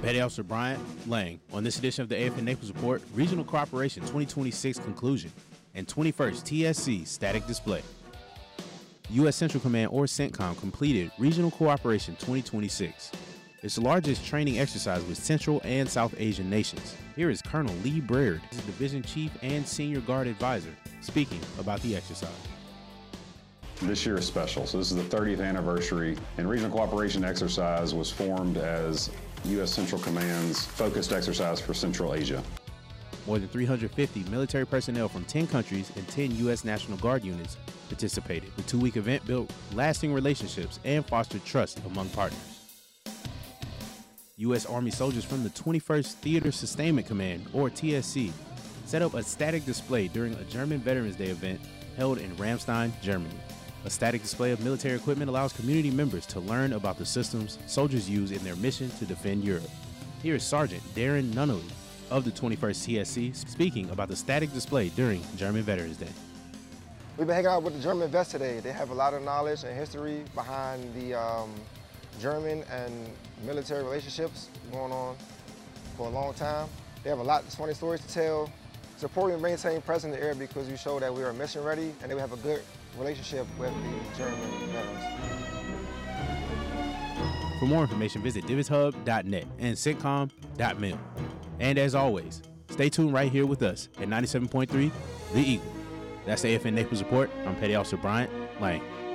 Petty Officer Bryant Lang. On this edition of the AFN Naples Report, Regional Cooperation 2026 conclusion and 21st TSC static display. U.S. Central Command or CENTCOM completed Regional Cooperation 2026. It's the largest training exercise with Central and South Asian nations. Here is Colonel Lee Braird, Division Chief and Senior Guard Advisor, speaking about the exercise. This year is special. So this is the 30th anniversary, and Regional Cooperation Exercise was formed as U.S. Central Command's focused exercise for Central Asia. More than 350 military personnel from 10 countries and 10 U.S. National Guard units participated. The two-week event built lasting relationships and fostered trust among partners. U.S. Army soldiers from the 21st Theater Sustainment Command, or TSC, set up a static display during a German Veterans Day event held in Ramstein, Germany. A static display of military equipment allows community members to learn about the systems soldiers use in their mission to defend Europe. Here is Sergeant Darren Nunnally of the 21st TSC speaking about the static display during German Veterans Day. We've been hanging out with the German vets today. They have a lot of knowledge and history behind the German and military relationships going on for a long time. They have a lot of funny stories to tell. It's important to maintain presence in the area because we show that we are mission ready and that we have a good relationship with the German veterans. For more information, visit DivonsHub.net and CENTCOM.mil. And as always, stay tuned right here with us at 97.3 The Eagle. That's the AFN Naples Report. I'm Petty Officer Bryant Lang.